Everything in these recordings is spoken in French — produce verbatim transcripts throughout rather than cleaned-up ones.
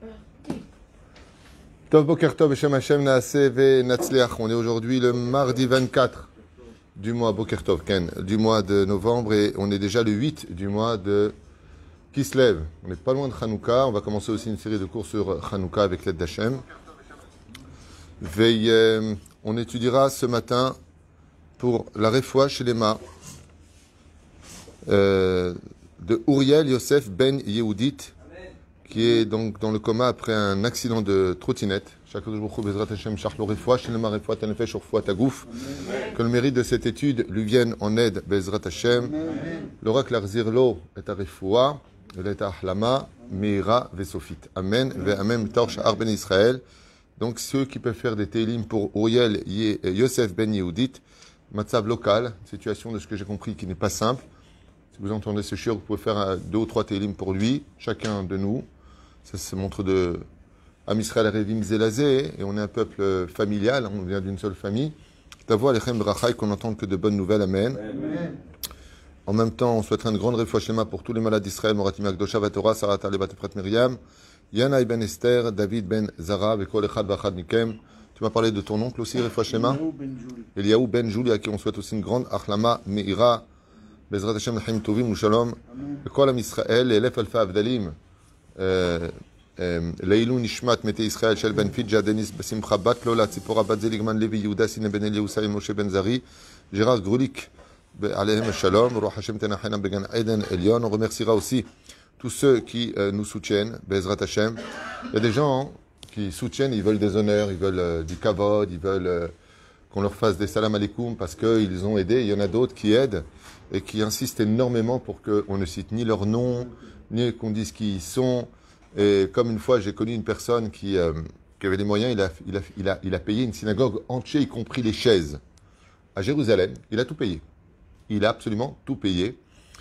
Tov Boker Tov, Beshem Hashem Naaseh Ve'Natzliach. On est aujourd'hui le mardi vingt-quatre du mois Boker Tov, Ken, du mois de novembre, et on est déjà le huit du mois de Kislev. On n'est pas loin de Hanouka. On va commencer aussi une série de cours sur Hanouka avec l'aide d'Hachem. Veille, euh, on étudiera ce matin pour la Refoua chez les Ma euh, de Uriel Yosef Ben Yehudit, qui est donc dans le coma après un accident de trottinette. Que le mérite de cette étude lui vienne en aide, Bezrat Hashem. L'oracle Arzirlo est à Refoua, est à Ahlama, Meira Vesofit. Amen. Amen. Torch Arben Israël. Donc ceux qui peuvent faire des télim pour Uriel Yosef Ben Yehudit, Matzav local, situation de ce que j'ai compris qui n'est pas simple. Si vous entendez ce chien, vous pouvez faire deux ou trois télim pour lui, chacun de nous. Ça se montre de Am Israël Revim Zelazé, et on est un peuple familial, on vient d'une seule famille. Tavo Alechem Brachai, qu'on n'entende que de bonnes nouvelles, Amen. Amen. En même temps, on souhaiterait une grande réfoua shema pour tous les malades d'Israël, Moratim Akdosha Vatora, Sarah Talebat Efrat Miriam, Yana Ibn Esther, David Ben Zara, Vekol Echad Vachad Nikem. Tu m'as parlé de ton oncle aussi, réfoua shema. Eliaou Ben Jouli, à qui on souhaite aussi une grande Achlama Meira, Bezrat Hashem Chaim Tovim ou Shalom. Vekol Am Israël, Elef Alfa Avdalim. לעילוי נשמת מתי ישראל של בן פיג'ה, דניס בשמחה בת לולה, ציפורה בת זליגמן לוי, יהודה סינא בן אליהו, משה בן זרי, ג'רard גרוליק, עליהם השלום, רוח השם תנחנם בגן עדן עליון. On remerciera aussi tous ceux qui euh, nous soutiennent, Bezrat Hashem. Il y a des gens qui soutiennent, ils veulent des honneurs, ils veulent euh, du kavod, ils veulent euh, qu'on leur fasse des salam alaikum parce qu'ils ont aidé. Il y en a d'autres qui aident et qui insistent énormément pour qu'on ne cite ni leur nom, ni qu'on dise qui ils sont. Et comme une fois, j'ai connu une personne qui, euh, qui avait les moyens, il a, il, a, il, a, il a payé une synagogue entière, y compris les chaises, à Jérusalem. Il a tout payé. Il a absolument tout payé.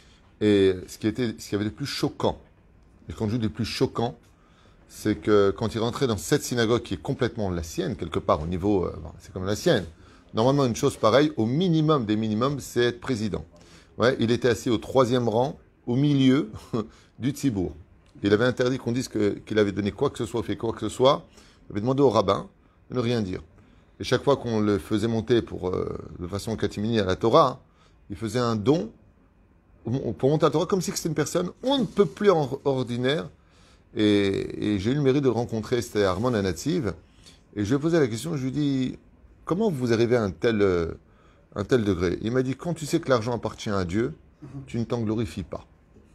Et ce qui, était, ce qui avait le plus choquant, et quand je dis le plus choquant, c'est que quand il rentrait dans cette synagogue qui est complètement la sienne, quelque part, au niveau, euh, c'est comme la sienne. Normalement, une chose pareille, au minimum des minimums, c'est être président. Ouais, il était assis au troisième rang, au milieu du Tzibour. Il avait interdit qu'on dise que, qu'il avait donné quoi que ce soit, fait quoi que ce soit. Il avait demandé au rabbin de ne rien dire. Et chaque fois qu'on le faisait monter pour, euh, de façon catimini à la Torah, il faisait un don pour monter à la Torah comme si c'était une personne on ne peut plus en ordinaire. Et, et j'ai eu le mérite de le rencontrer, c'était Armand Anativ. Et je lui ai posé la question, je lui ai dit, comment vous arrivez à un tel, euh, un tel degré? Il m'a dit, quand tu sais que l'argent appartient à Dieu, tu ne t'en glorifies pas.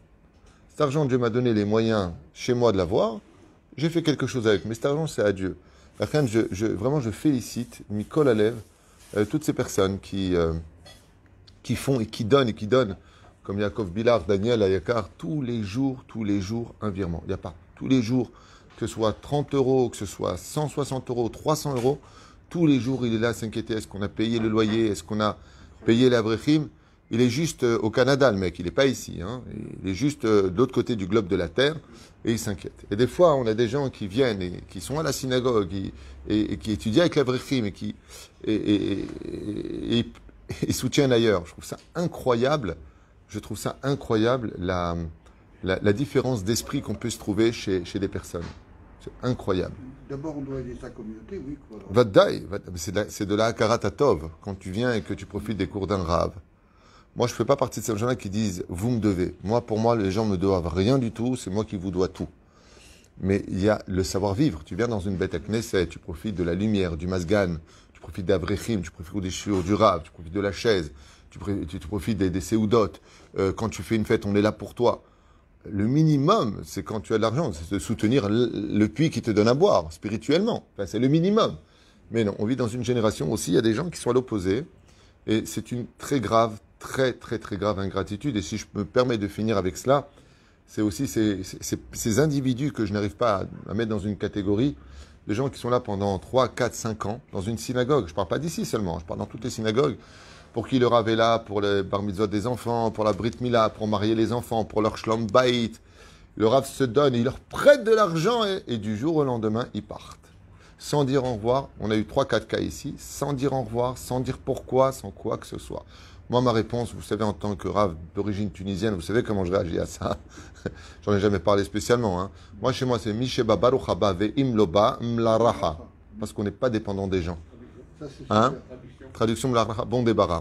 Cet argent, Dieu m'a donné les moyens chez moi de l'avoir. J'ai fait quelque chose avec. Mais cet argent, c'est à Dieu. La fin, je, je, vraiment, je félicite Mikol Alev, euh, toutes ces personnes qui, euh, qui font et qui donnent et qui donnent, comme Yaakov Bilar, Daniel Ayakar, tous les jours, tous les jours, un virement. Il n'y a pas. Tous les jours, que ce soit trente euros, que ce soit cent soixante euros, trois cents euros, tous les jours, il est là à s'inquiéter. Est-ce qu'on a payé le loyer? Est-ce qu'on a payé l'Abrechim? Il est juste euh, au Canada, le mec, il n'est pas ici. Hein. Il est juste euh, de l'autre côté du globe de la Terre et il s'inquiète. Et des fois, on a des gens qui viennent et qui sont à la synagogue et, et, et qui étudient avec l'Avrechim et qui et, et, et, et, et soutiennent ailleurs. Je trouve ça incroyable. Je trouve ça incroyable la, la, la différence d'esprit qu'on peut se trouver chez, chez des personnes. C'est incroyable. D'abord, on doit aider sa communauté, oui. Vadaï, c'est de, c'est de la Hakarat quand tu viens et que tu profites des cours d'un rave. Moi, je ne fais pas partie de ces gens-là qui disent « vous me devez ». Moi, pour moi, les gens ne me doivent rien du tout, c'est moi qui vous dois tout. Mais il y a le savoir-vivre. Tu viens dans une bête à Knesset, tu profites de la lumière, du masgan, tu profites d'Avrechim, tu profites des chiours, du rave, tu profites de la chaise, tu, tu, tu profites des, des séoudotes. Euh, quand tu fais une fête, on est là pour toi. Le minimum, c'est quand tu as de l'argent, c'est de soutenir le, le puits qui te donne à boire, spirituellement. Enfin, c'est le minimum. Mais non, on vit dans une génération aussi, il y a des gens qui sont à l'opposé. Et c'est une très grave, très, très, très grave ingratitude. Et si je me permets de finir avec cela, c'est aussi ces, ces, ces individus que je n'arrive pas à, à mettre dans une catégorie, des gens qui sont là pendant trois, quatre, cinq ans, dans une synagogue. Je ne parle pas d'ici seulement, je parle dans toutes les synagogues, pour qui le Rav est là, pour le bar mitzvot des enfants, pour la brit mila, pour marier les enfants, pour leur shlom bayit. Le Rav se donne, il leur prête de l'argent et, et du jour au lendemain, ils partent. Sans dire au revoir, on a eu trois quatre cas ici, sans dire au revoir, sans dire pourquoi, sans quoi que ce soit. Moi, ma réponse, vous savez, en tant que rave d'origine tunisienne, vous savez comment je réagis à ça. J'en ai jamais parlé spécialement. Hein. Moi, chez moi, c'est Misheba Baruch Haba Ve'im Loba Mlaraha. Parce qu'on n'est pas dépendant des gens. Ça, c'est Hein? super. Traduction Mlaraha, bon débarras.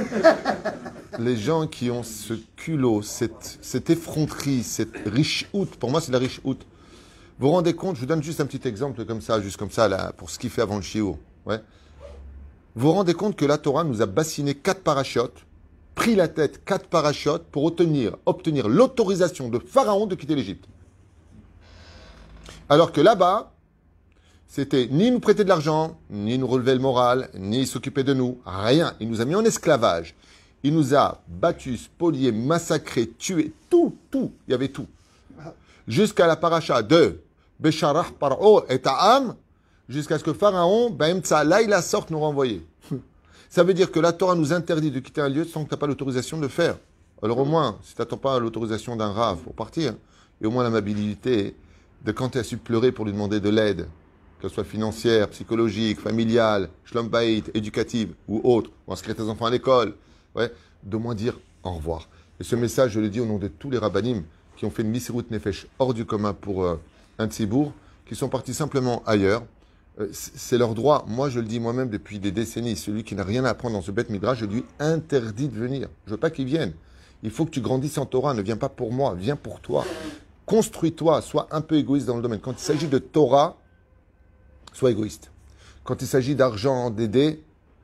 Les gens qui ont ce culot, cette, cette effronterie, cette riche out, pour moi, c'est la riche out. Vous vous rendez compte, je vous donne juste un petit exemple comme ça, juste comme ça, là, pour ce qu'il fait avant le shiur. Ouais. Vous vous rendez compte que la Torah nous a bassiné quatre parachutes, pris la tête quatre parachutes pour obtenir, obtenir l'autorisation de Pharaon de quitter l'Égypte. Alors que là-bas, c'était ni nous prêter de l'argent, ni nous relever le moral, ni s'occuper de nous, rien. Il nous a mis en esclavage. Il nous a battus, spoliés, massacrés, tués, tout, tout, il y avait tout. Jusqu'à la paracha de Besharah Paro et Ta'am, jusqu'à ce que Pharaon, ben, là, il a sorte nous renvoyer. Ça veut dire que la Torah nous interdit de quitter un lieu sans que tu n'as pas l'autorisation de le faire. Alors au moins, si tu n'attends pas l'autorisation d'un rave pour partir, et au moins l'amabilité de quand tu as su pleurer pour lui demander de l'aide, que ce soit financière, psychologique, familiale, shlom bayit, éducative ou autre, ou inscrire tes enfants à l'école, ouais, d'au moins dire au revoir. Et ce message, je le dis au nom de tous les rabbanim qui ont fait une misirut nefesh hors du commun pour euh, un tzibour, qui sont partis simplement ailleurs. Euh, c'est leur droit. Moi, je le dis moi-même depuis des décennies. Celui qui n'a rien à apprendre dans ce bête midrash, je lui interdis de venir. Je veux pas qu'il vienne. Il faut que tu grandisses en Torah. Ne viens pas pour moi, viens pour toi. Construis-toi, sois un peu égoïste dans le domaine. Quand il s'agit de Torah, sois égoïste. Quand il s'agit d'argent, d'aider,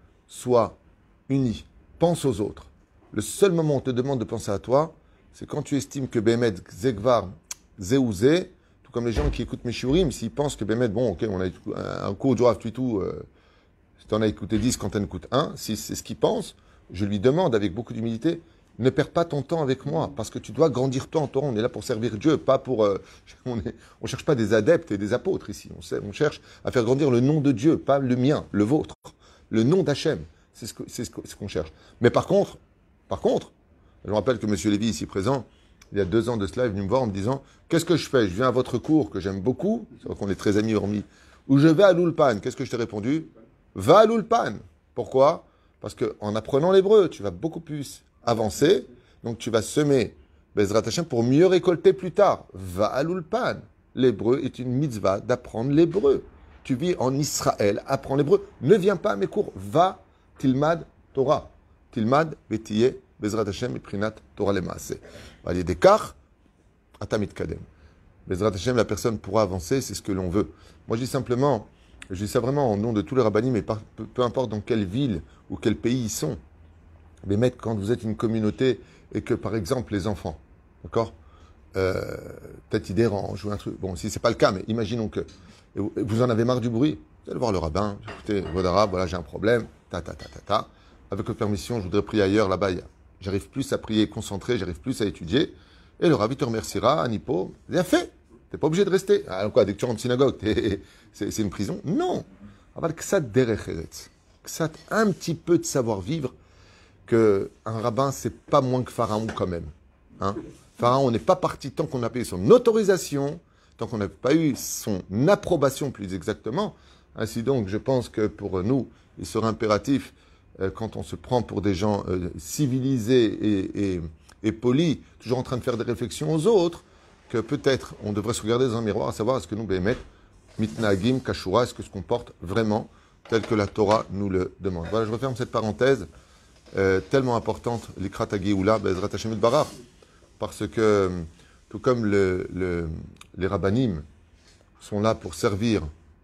sois uni. Pense aux autres. Le seul moment où on te demande de penser à toi, c'est quand tu estimes que Bémet, Zegvar, Zéouzé, tout comme les gens qui écoutent mes shiurim, s'ils pensent que Bémet, bon, ok, on a un cours de Rav Tuitou, euh, si tu en as écouté dix, quand tu en écoutes un, si c'est ce qu'ils pensent, je lui demande avec beaucoup d'humilité, ne perds pas ton temps avec moi, parce que tu dois grandir toi en Torah. On est là pour servir Dieu, pas pour... Euh, on ne on cherche pas des adeptes et des apôtres ici. On, sait, on cherche à faire grandir le nom de Dieu, pas le mien, le vôtre. Le nom d'Hachem, c'est ce, que, c'est ce, que, ce qu'on cherche. Mais par contre, par contre, je me rappelle que M. Lévy, ici présent, il y a deux ans de cela, est venu me voir en me disant « Qu'est-ce que je fais? Je viens à votre cours, que j'aime beaucoup, c'est vrai qu'on est très amis hormis, ou je vais à l'Ulpan. » Qu'est-ce que je t'ai répondu? « Va à l'Ulpan. » Pourquoi? Parce qu'en apprenant l'hébreu, tu vas beaucoup plus avancer, donc tu vas semer Bezrat Hashem pour mieux récolter plus tard. Va à l'Ulpan. L'hébreu est une mitzvah d'apprendre l'hébreu. Tu vis en Israël, apprends l'hébreu. Ne viens pas à mes cours. Va, Tilmad Torah. Tilmad, Betiye, Bezrat Hashem, Prinat Torah Lemaase. Allez, des kar, Atamit Kadem. Bezrat Hashem, la personne pourra avancer, c'est ce que l'on veut. Moi, je dis simplement, je dis ça vraiment en nom de tous les rabbanim, mais par, peu, peu importe dans quelle ville ou quel pays ils sont. Mais mettre, quand vous êtes une communauté et que, par exemple, les enfants, d'accord, euh, peut-être ils dérangent ou un truc. Bon, si c'est pas le cas, mais imaginons que vous, vous en avez marre du bruit, vous allez voir le rabbin, écoutez, Vodara, voilà, j'ai un problème, ta, ta, ta, ta, ta. Avec votre permission, je voudrais prier ailleurs, là-bas, j'arrive plus à prier concentré, j'arrive plus à étudier. Et le rabbi te remerciera, Anipo, bien fait. T'es pas obligé de rester. Alors quoi, dès que tu rentres en synagogue, c'est, c'est une prison? Non. Aval ksat derech eretz. Ksat, un petit peu de savoir-vivre, qu'un rabbin, c'est pas moins que Pharaon quand même. Hein? Pharaon n'est pas parti tant qu'on n'a pas eu son autorisation, tant qu'on n'a pas eu son approbation plus exactement. Ainsi donc, je pense que pour nous, il serait impératif, euh, quand on se prend pour des gens euh, civilisés et, et, et polis, toujours en train de faire des réflexions aux autres, que peut-être on devrait se regarder dans un miroir, à savoir est-ce que nous, Béhémet, Mitnagim, Kashura, est-ce que se comporte vraiment tel que la Torah nous le demande. Voilà, je referme cette parenthèse euh, tellement importante, l'Ikrat HaGeoula, Bezrat Hashem Yitbarach, parce que, tout comme le, le, les rabbanim sont là pour servir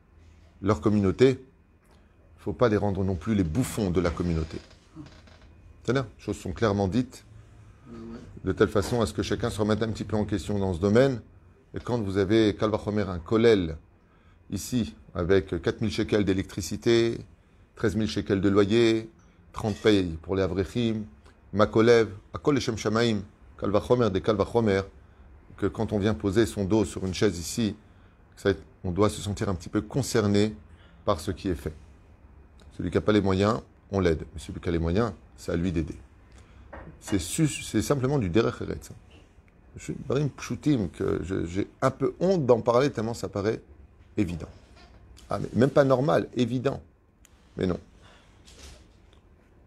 leur communauté, il ne faut pas les rendre non plus les bouffons de la communauté. C'est-à-dire, les choses sont clairement dites, de telle façon à ce que chacun se remette un petit peu en question dans ce domaine. Et quand vous avez, Kalvachomer, un kollel, ici, avec quatre mille shekels d'électricité, treize mille shekels de loyer, trente payes pour les avrechim, makolev, akol eshem shamaim, Kalvachomer des Kalvachomer, que quand on vient poser son dos sur une chaise ici, ça, on doit se sentir un petit peu concerné par ce qui est fait. Celui qui n'a pas les moyens, on l'aide. Mais celui qui a les moyens, c'est à lui d'aider. C'est, c'est simplement du derech eretz. Je suis barim pshutim que je, j'ai un peu honte d'en parler tellement ça paraît évident. Ah, mais même pas normal, évident. Mais non.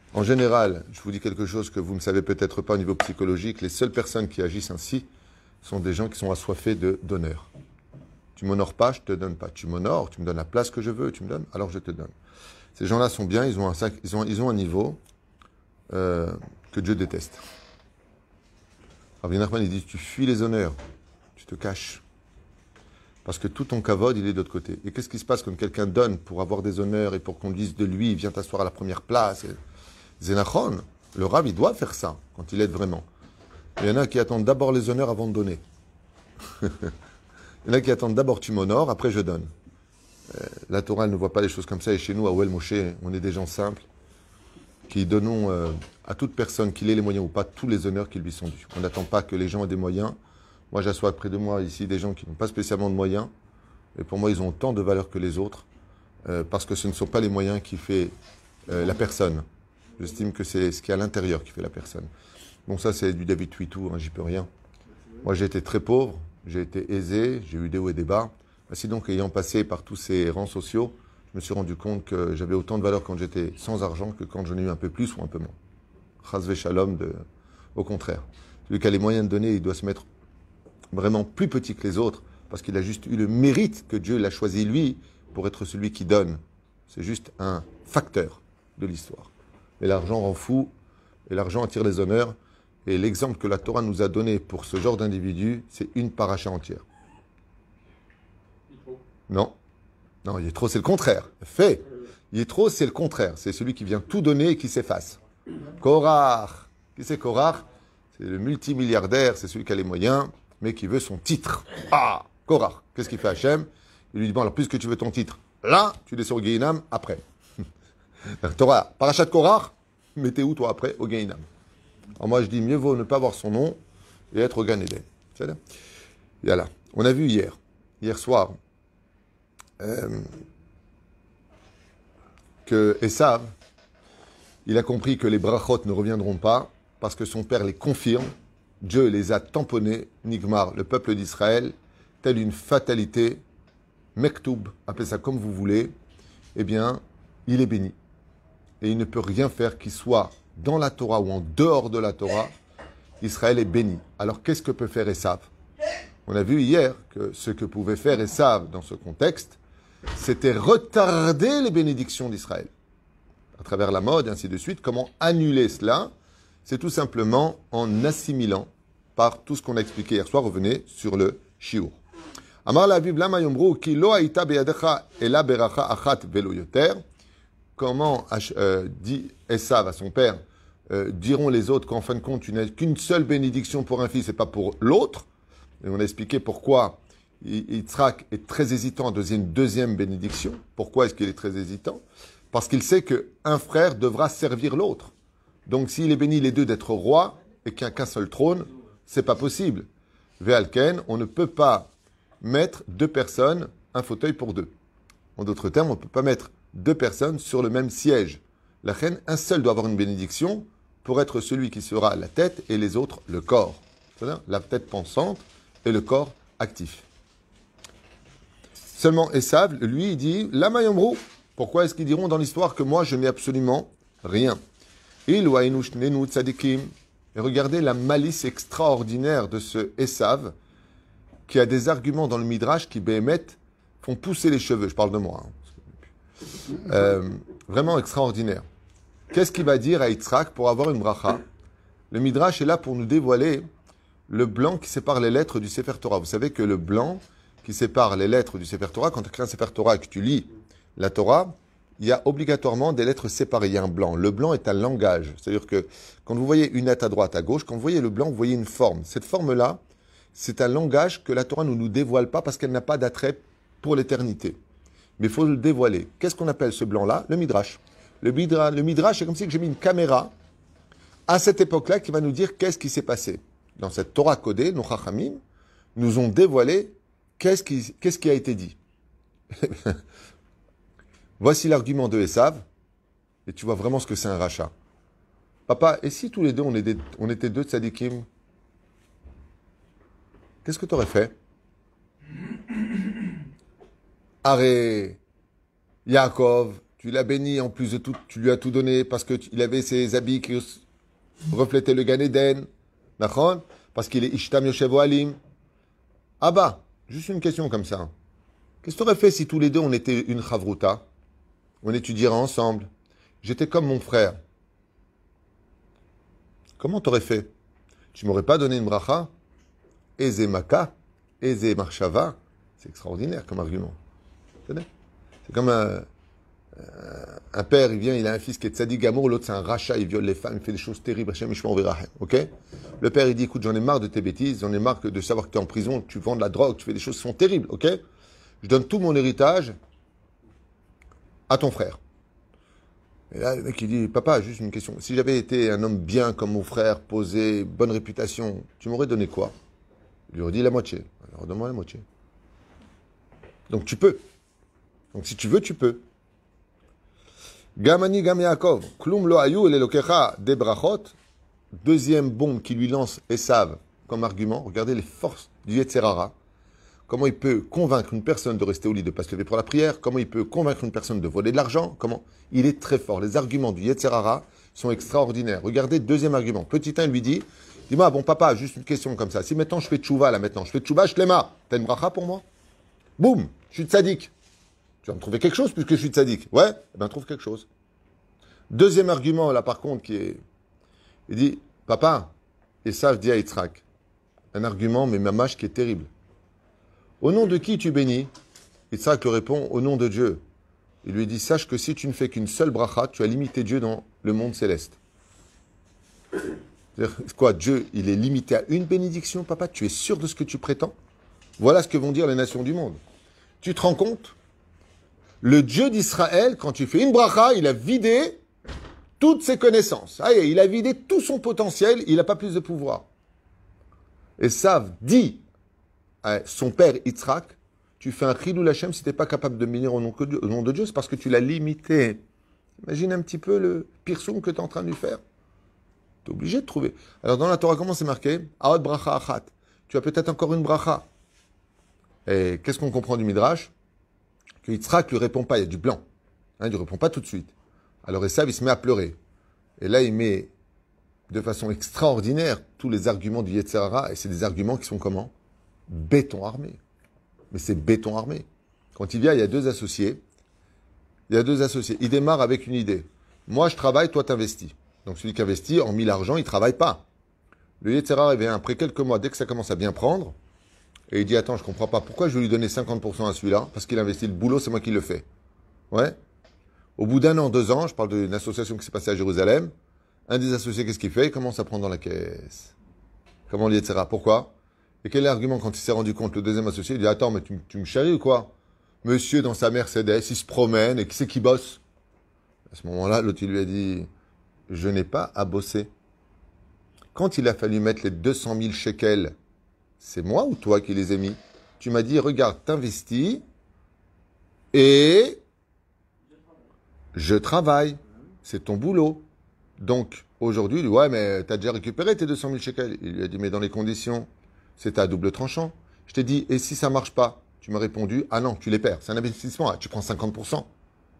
En général, je vous dis quelque chose que vous ne savez peut-être pas au niveau psychologique, les seules personnes qui agissent ainsi sont des gens qui sont assoiffés de d'honneur. Tu m'honores pas, je te donne pas. Tu m'honores, tu me donnes la place que je veux, tu me donnes, alors je te donne. Ces gens-là sont bien, ils ont un, sac, ils ont, ils ont un niveau euh, que Dieu déteste. Rabbi Nachman, il dit, tu fuis les honneurs, tu te caches. Parce que tout ton kavod, il est de l'autre côté. Et qu'est-ce qui se passe quand quelqu'un donne pour avoir des honneurs et pour qu'on dise de lui, viens t'asseoir à la première place. Zénachon, le Rav, il doit faire ça quand il aide vraiment. Il y en a qui attendent d'abord les honneurs avant de donner. Il y en a qui attendent d'abord tu m'honores, après je donne. Euh, la Torah elle ne voit pas les choses comme ça. Et chez nous, à Ouel Moshe, on est des gens simples qui donnons euh, à toute personne, qu'il ait les moyens ou pas, tous les honneurs qui lui sont dus. On n'attend pas que les gens aient des moyens. Moi, j'assois près de moi ici des gens qui n'ont pas spécialement de moyens. Et pour moi, ils ont autant de valeur que les autres. Euh, parce que ce ne sont pas les moyens qui font euh, la personne. J'estime que c'est ce qui est à l'intérieur qui fait la personne. Bon, ça, c'est du David Twitou, hein, j'y peux rien. Moi, j'ai été très pauvre, j'ai été aisé, j'ai eu des hauts et des bas. Ainsi donc, ayant passé par tous ces rangs sociaux, je me suis rendu compte que j'avais autant de valeur quand j'étais sans argent que quand j'en ai eu un peu plus ou un peu moins. Chas shalom, de... au contraire. Celui qui a les moyens de donner, il doit se mettre vraiment plus petit que les autres, parce qu'il a juste eu le mérite que Dieu l'a choisi lui pour être celui qui donne. C'est juste un facteur de l'histoire. Et l'argent rend fou, et l'argent attire les honneurs. Et l'exemple que la Torah nous a donné pour ce genre d'individu, c'est une paracha entière. Non. Non, il est trop, c'est le contraire. Fait. Il est trop, c'est le contraire. C'est celui qui vient tout donner et qui s'efface. Korach. Qui c'est Korach? C'est le multimilliardaire, c'est celui qui a les moyens, mais qui veut son titre. Ah, Korach. Qu'est-ce qu'il fait Hachem? Il lui dit, bon, alors puisque tu veux ton titre, là, tu descends au Gehinam après. Torah, parachat Korach, mettez où toi après? Au Gehinam. Alors moi je dis, mieux vaut ne pas voir son nom et être au Gan Eden. C'est-à-dire, voilà. On a vu hier, hier soir, euh, que Esav, il a compris que les brachot ne reviendront pas parce que son père les confirme. Dieu les a tamponnés, Nigmar, le peuple d'Israël, telle une fatalité, Mektoub, appelez ça comme vous voulez, eh bien, il est béni. Et il ne peut rien faire qui soit dans la Torah ou en dehors de la Torah. Israël est béni. Alors qu'est-ce que peut faire Esav? On a vu hier que ce que pouvait faire Esav dans ce contexte, c'était retarder les bénédictions d'Israël. À travers la mode et ainsi de suite. Comment annuler cela? C'est tout simplement en assimilant par tout ce qu'on a expliqué hier soir. Revenez sur le shiur. Amar la Bible lama yomru ki lo haïta beyadecha ela beracha achat velo yoter. Comment euh, dit Esav à son père, euh, diront les autres qu'en fin de compte, tu n'as qu'une seule bénédiction pour un fils et pas pour l'autre. Et on a expliqué pourquoi Yitzhak est très hésitant à donner une deuxième bénédiction. Pourquoi est-ce qu'il est très hésitant? Parce qu'il sait qu'un frère devra servir l'autre. Donc s'il est béni les deux d'être roi et qu'il n'y a qu'un seul trône, c'est pas possible. Ve'alken, on ne peut pas mettre deux personnes, un fauteuil pour deux. En d'autres termes, on ne peut pas mettre deux personnes sur le même siège. La reine, un seul doit avoir une bénédiction pour être celui qui sera la tête et les autres le corps. C'est-à-dire la tête pensante et le corps actif. Seulement Esav, lui, il dit Lama yomru. Pourquoi est-ce qu'ils diront dans l'histoire que moi je n'ai absolument rien? Il wa enushnenu tzadikim. Et regardez la malice extraordinaire de ce Esav qui a des arguments dans le Midrash qui, béhémet, font pousser les cheveux. Je parle de moi. Hein. Euh, vraiment extraordinaire. Qu'est-ce qu'il va dire à Yitzhak pour avoir une bracha? Le Midrash est là pour nous dévoiler le blanc qui sépare les lettres du Sefer Torah. Vous savez que le blanc qui sépare les lettres du Sefer Torah, quand tu écris un Sefer Torah et que tu lis la Torah, il y a obligatoirement des lettres séparées. Il y a un blanc. Le blanc est un langage. C'est-à-dire que quand vous voyez une lettre à droite, à gauche, quand vous voyez le blanc, vous voyez une forme. Cette forme-là, c'est un langage que la Torah ne nous dévoile pas parce qu'elle n'a pas d'attrait pour l'éternité. Mais il faut le dévoiler. Qu'est-ce qu'on appelle ce blanc-là? Le Midrash. Le, midra, le Midrash, c'est comme si j'ai mis une caméra à cette époque-là qui va nous dire qu'est-ce qui s'est passé. Dans cette Torah codée, nos Chachamim nous ont dévoilé qu'est-ce qui, qu'est-ce qui a été dit. Voici l'argument de Esav, et tu vois vraiment ce que c'est un rachat. Papa, et si tous les deux, on était, on était deux tzadikim, qu'est-ce que tu aurais fait? Arrête, Yaakov tu l'as béni, en plus de tout, tu lui as tout donné parce qu'il avait ses habits qui reflétaient le Gan Eden. D'accord? Parce qu'il est Ishtam Yoshev Alim. Ah bah, juste une question comme ça. Qu'est-ce que tu aurais fait si tous les deux on était une chavruta? On étudierait ensemble. J'étais comme mon frère. Comment t'aurais fait? Tu m'aurais pas donné une bracha? Eze maka, eze marshava. C'est extraordinaire comme argument. C'est comme un, un père, il vient, il a un fils qui est tzaddik gamour, l'autre c'est un rachat, il viole les femmes, il fait des choses terribles. Hashem yishmor v'irachem. Ok? Le père il dit, écoute, j'en ai marre de tes bêtises, j'en ai marre de savoir que tu es en prison, que tu vends de la drogue, tu fais des choses qui sont terribles. Ok? Je donne tout mon héritage à ton frère. Et là, le mec, il dit, papa, juste une question. Si j'avais été un homme bien comme mon frère, posé, bonne réputation, tu m'aurais donné quoi? Il lui aurait dit la moitié. Alors, donne-moi la moitié. Donc, tu peux. Donc, si tu veux, tu peux. Gamani Gam Yaakov, Klum lo ayu el elokecha de brachot. Deuxième bombe qui lui lance Esav comme argument. Regardez les forces du Yetzer Hara. Comment il peut convaincre une personne de rester au lit, de ne pas se lever pour la prière. Comment il peut convaincre une personne de voler de l'argent. Comment il est très fort. Les arguments du Yetzer Hara sont extraordinaires. Regardez, deuxième argument. Petit un, il lui dit, dis-moi, bon papa, juste une question comme ça. Si maintenant je fais tchouva, là maintenant, je fais tchouva, je l'ema. T'as une bracha pour moi? Boum, je suis tzaddik. Tu vas me trouver quelque chose puisque je suis tzaddik. Ouais, eh ben trouve quelque chose. Deuxième argument, là par contre, qui est... Il dit, papa, et ça, je dis à Yitzhak, un argument, mais mamache, qui est terrible. Au nom de qui tu bénis? Yitzhak lui répond, au nom de Dieu. Il lui dit, sache que si tu ne fais qu'une seule bracha, tu as limité Dieu dans le monde céleste. C'est-à-dire, quoi, Dieu, il est limité à une bénédiction, papa? Tu es sûr de ce que tu prétends? Voilà ce que vont dire les nations du monde. Tu te rends compte? Le Dieu d'Israël, quand tu fais une bracha, il a vidé toutes ses connaissances. Ah, il a vidé tout son potentiel, il n'a pas plus de pouvoir. Et Sav dit à son père Yitzhak, tu fais un chilul Hashem si tu n'es pas capable de bénir au nom, que Dieu, au nom de Dieu, c'est parce que tu l'as limité. Imagine un petit peu le pirsoum que tu es en train de lui faire. Tu es obligé de trouver. Alors dans la Torah, comment c'est marqué? Aod bracha achat. Tu as peut-être encore une bracha. Et qu'est-ce qu'on comprend du Midrash? Que Yitzhak ne lui répond pas, il y a du blanc. Hein, il ne lui répond pas tout de suite. Alors Esav, il se met à pleurer. Et là, il met de façon extraordinaire tous les arguments du Yetzer Hara. Et c'est des arguments qui sont comment? Béton armé. Mais c'est béton armé. Quand il vient, il y a deux associés. Il y a deux associés. Il démarre avec une idée. Moi, je travaille, toi, t'investis. Donc celui qui investit, en mille argent, il ne travaille pas. Le Yetzer Hara vient après quelques mois, dès que ça commence à bien prendre, et il dit, attends, je ne comprends pas. Pourquoi je vais lui donner cinquante pour cent à celui-là? Parce qu'il investit le boulot, c'est moi qui le fais. Ouais. Au bout d'un an, deux ans, je parle d'une association qui s'est passée à Jérusalem, un des associés, qu'est-ce qu'il fait? Il commence à prendre dans la caisse. Comment le Yetzer Hara? Pourquoi? Et quel est l'argument quand il s'est rendu compte, le deuxième associé? Il dit, attends, mais tu, tu me charries ou quoi? Monsieur, dans sa Mercedes, il se promène, et qui c'est qui bosse? À ce moment-là, l'autre, il lui a dit, je n'ai pas à bosser. Quand il a fallu mettre les deux cent mille shekels, c'est moi ou toi qui les ai mis? Tu m'as dit, regarde, t'investis et je travaille. C'est ton boulot. Donc, aujourd'hui, il dit, ouais, mais t'as déjà récupéré tes deux cent mille shekels. Il lui a dit, mais dans les conditions, c'est à double tranchant. Je t'ai dit, et si ça marche pas? Tu m'as répondu, ah non, tu les perds. C'est un investissement, tu prends cinquante pour cent.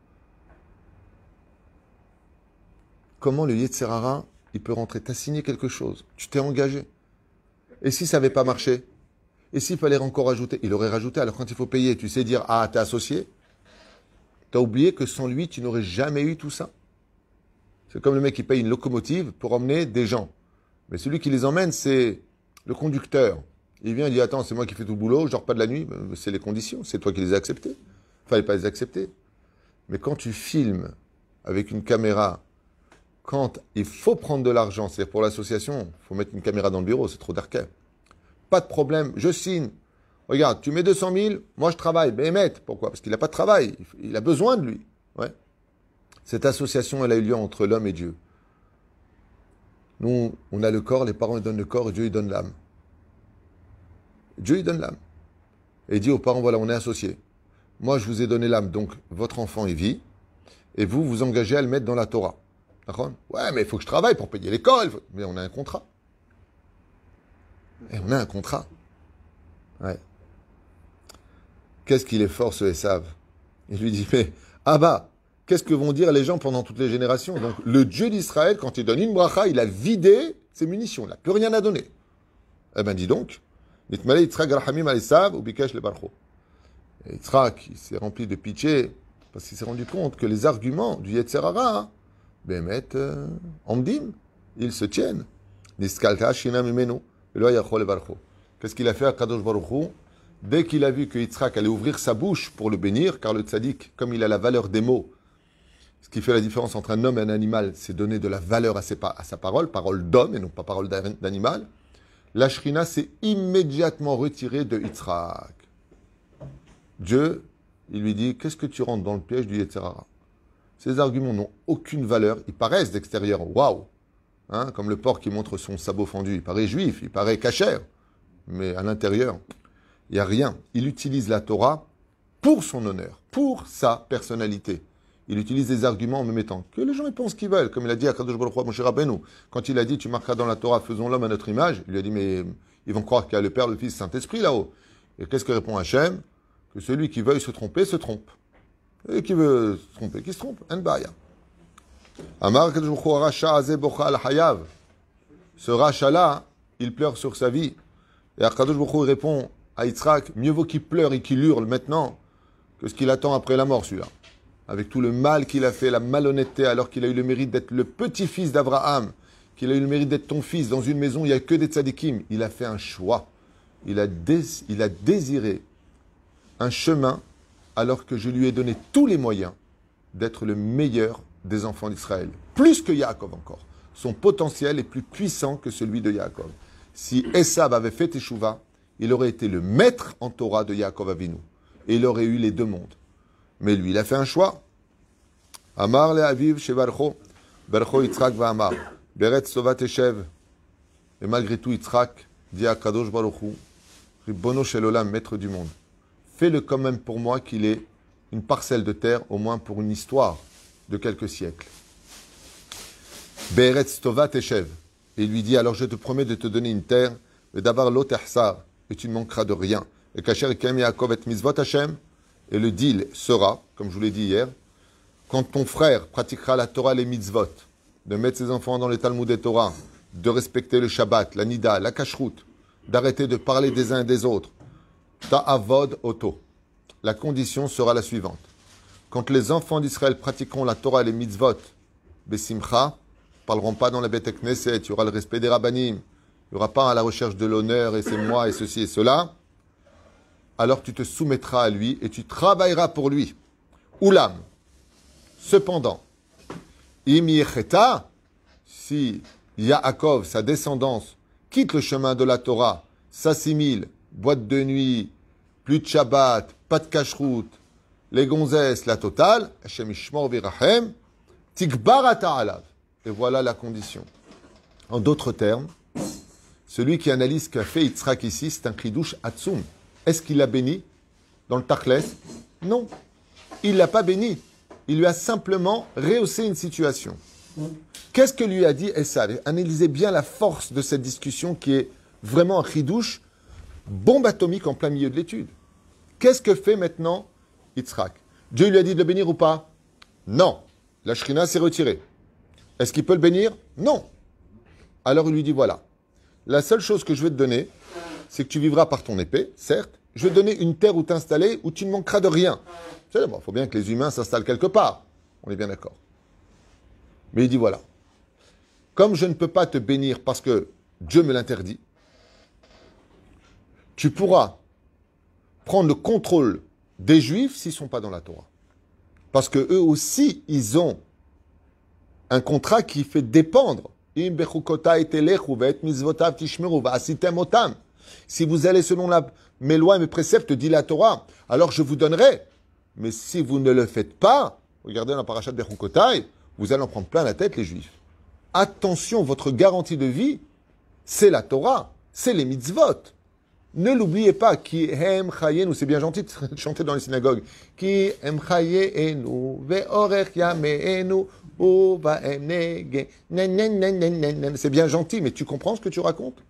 Comment le Yetzer Hara, il peut rentrer? T'as signé quelque chose. Tu t'es engagé. Et si ça n'avait pas marché? Et s'il fallait encore rajouter? Il aurait rajouté. Alors quand il faut payer, tu sais dire, ah, t'es associé? T'as oublié que sans lui, tu n'aurais jamais eu tout ça? C'est comme le mec qui paye une locomotive pour emmener des gens. Mais celui qui les emmène, c'est le conducteur. Il vient, il dit, attends, c'est moi qui fais tout le boulot, je dors pas de la nuit. C'est les conditions, c'est toi qui les as acceptées. Il fallait pas les accepter. Mais quand tu filmes avec une caméra, quand il faut prendre de l'argent, c'est-à-dire pour l'association, il faut mettre une caméra dans le bureau, c'est trop d'arcade. Pas de problème, je signe. Regarde, tu mets deux cent mille, moi je travaille. Mais Mehmet, pourquoi? Parce qu'il n'a pas de travail, il a besoin de lui. Ouais. Cette association, elle a eu lieu entre l'homme et Dieu. Nous, on a le corps, les parents ils donnent le corps et Dieu il donne l'âme. Dieu il donne l'âme. Et il dit aux parents, voilà, on est associés. Moi je vous ai donné l'âme, donc votre enfant il vit, et vous vous engagez à le mettre dans la Torah. D'accord? Ouais, mais il faut que je travaille pour payer l'école. Faut... Mais on a un contrat. Et on a un contrat. Ouais. Qu'est-ce qu'il est fort, ce Esav? Il lui dit, mais, ah bah, qu'est-ce que vont dire les gens pendant toutes les générations? Donc, le Dieu d'Israël, quand il donne une bracha, il a vidé ses munitions. Il n'a plus rien à donner. Eh bien, dis donc, Nitmale Yitzhak Rahamim Alisav ou Bikesh le Barcho. Yitzhak, il s'est rempli de pitié parce qu'il s'est rendu compte que les arguments du Yetzer Hara, Bémet, euh, Amdim, ils se tiennent. Niskalta Shina Mimenu, Elo Yachol le Barcho. Qu'est-ce qu'il a fait à Kadosh Baruch Hu? Dès qu'il a vu que Yitzhak allait ouvrir sa bouche pour le bénir, car le tzaddik, comme il a la valeur des mots, ce qui fait la différence entre un homme et un animal, c'est donner de la valeur à, ses pa- à sa parole, parole d'homme et non pas parole d'animal, la Shrina s'est immédiatement retirée de Yitzhak. Dieu, il lui dit, qu'est-ce que tu rentres dans le piège du Yetzer Hara? Ces arguments n'ont aucune valeur, ils paraissent d'extérieur, waouh, hein, comme le porc qui montre son sabot fendu, il paraît juif, il paraît cachère, mais à l'intérieur, il n'y a rien. Il utilise la Torah pour son honneur, pour sa personnalité. Il utilise des arguments en me mettant que les gens ils pensent ce qu'ils veulent. Comme il a dit à Kadosh Baruch Hu, Moshe Rabbeinu, quand il a dit tu marqueras dans la Torah, faisons l'homme à notre image, il lui a dit mais ils vont croire qu'il y a le Père, le Fils, le Saint-Esprit là-haut. Et qu'est-ce que répond Hachem? Que celui qui veuille se tromper, se trompe. Et qui veut se tromper, qui se trompe. En baya. Amar Kadosh Baruch Hu, Racha Azeh Bocha al Hayav. Ce Racha-là, il pleure sur sa vie. Et Kadosh Baruch Hu répond à Yitzhak, mieux vaut qu'il pleure et qu'il hurle maintenant que ce qu'il attend après la mort, celui-là. Avec tout le mal qu'il a fait, la malhonnêteté, alors qu'il a eu le mérite d'être le petit-fils d'Abraham, qu'il a eu le mérite d'être ton fils dans une maison où il n'y a que des tzadikim. Il a fait un choix. Il a, dés- il a désiré un chemin alors que je lui ai donné tous les moyens d'être le meilleur des enfants d'Israël. Plus que Yaakov encore. Son potentiel est plus puissant que celui de Yaakov. Si Esav avait fait Teshuvah, il aurait été le maître en Torah de Yaakov Avinu. Et il aurait eu les deux mondes. Mais lui, il a fait un choix. Amar le Aviv shevarcho, Bercho Yitzhak va Amar, Beret Sova Teshev. Et malgré tout, Yitzhak dit à Kadosh Baruch Hu, Ribbono shel Olam, maître du monde, fais-le quand même pour moi qu'il ait une parcelle de terre, au moins pour une histoire de quelques siècles. Beret Sova Teshev. Et il lui dit, alors je te promets de te donner une terre, mais d'abord l'eau tehsar, et tu ne manqueras de rien. Et Kacher Kem Yaakov et Mizvot Hashem. Et le deal sera, comme je vous l'ai dit hier, quand ton frère pratiquera la Torah, les mitzvot, de mettre ses enfants dans les Talmud et Torah, de respecter le Shabbat, la Nida, la Kashrut, d'arrêter de parler des uns et des autres, ta'avod oto. La condition sera la suivante. Quand les enfants d'Israël pratiqueront la Torah et les mitzvot, besimcha, parleront pas dans la Beit Knesset, il y aura le respect des rabbanim, il n'y aura pas à la recherche de l'honneur et c'est moi et ceci et cela, alors tu te soumettras à lui et tu travailleras pour lui. Oulam. Cependant, im yecheta, si Yaakov, sa descendance, quitte le chemin de la Torah, s'assimile, boîte de nuit, plus de Shabbat, pas de cacheroute, les gonzesses, la totale, Hashem ishmor v'irachem, tikbarata alav. Et voilà la condition. En d'autres termes, celui qui analyse ce qu'a fait Yitzhak ici, c'est un kridouche atzum. Est-ce qu'il l'a béni dans le Tachles? Non. Il ne l'a pas béni. Il lui a simplement rehaussé une situation. Qu'est-ce que lui a dit Esav? Analysez bien la force de cette discussion qui est vraiment un chidouche, bombe atomique en plein milieu de l'étude. Qu'est-ce que fait maintenant Yitzhak? Dieu lui a dit de le bénir ou pas? Non. La Shrina s'est retirée. Est-ce qu'il peut le bénir? Non. Alors il lui dit voilà. La seule chose que je vais te donner, c'est que tu vivras par ton épée, certes. Je vais te donner une terre où t'installer, où tu ne manqueras de rien. Il bon, faut bien que les humains s'installent quelque part. On est bien d'accord. Mais il dit voilà. Comme je ne peux pas te bénir parce que Dieu me l'interdit, tu pourras prendre le contrôle des Juifs s'ils ne sont pas dans la Torah. Parce que eux aussi, ils ont un contrat qui fait dépendre. Si vous allez selon la, mes lois et mes préceptes, dit la Torah, alors je vous donnerai. Mais si vous ne le faites pas, regardez dans la parashat Bechukotai, vous allez en prendre plein la tête, les Juifs. Attention, votre garantie de vie, c'est la Torah, c'est les mitzvot. Ne l'oubliez pas, qui hem chayenu, c'est bien gentil de chanter dans les synagogues. Qui hem chayenu, ve'orech yameenu, uva em nege, c'est bien gentil, mais tu comprends ce que tu racontes?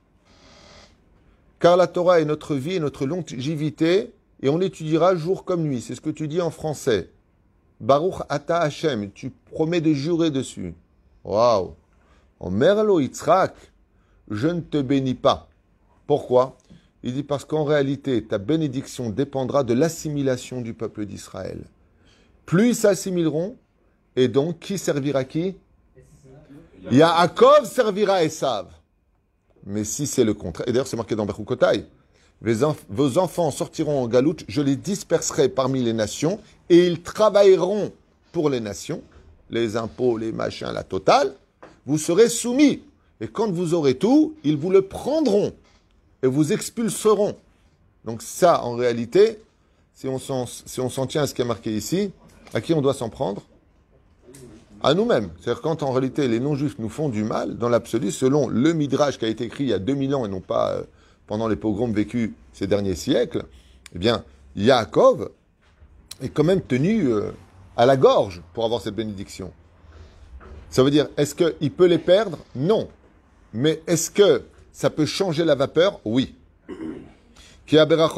Car la Torah est notre vie et notre longévité, et on l'étudiera jour comme nuit. C'est ce que tu dis en français. Baruch ata Hashem, tu promets de jurer dessus. Waouh. En Merlo Yitzhak, je ne te bénis pas. Pourquoi? Il dit parce qu'en réalité, ta bénédiction dépendra de l'assimilation du peuple d'Israël. Plus ils s'assimileront, et donc qui servira qui? Yaakov servira Esav. Mais si c'est le contraire, et d'ailleurs c'est marqué dans Bechukotai, vos enfants sortiront en galoute, je les disperserai parmi les nations, et ils travailleront pour les nations, les impôts, les machins, la totale, vous serez soumis. Et quand vous aurez tout, ils vous le prendront et vous expulseront. Donc ça, en réalité, si on s'en, si on s'en tient à ce qui est marqué ici, à qui on doit s'en prendre? À nous-mêmes. C'est-à-dire quand en réalité les non-juifs nous font du mal, dans l'absolu, selon le Midrash qui a été écrit il y a deux mille ans et non pas euh, pendant les pogroms vécus ces derniers siècles, eh bien, Yaakov est quand même tenu euh, à la gorge pour avoir cette bénédiction. Ça veut dire, est-ce qu'il peut les perdre? Non. Mais est-ce que ça peut changer la vapeur? Oui. Et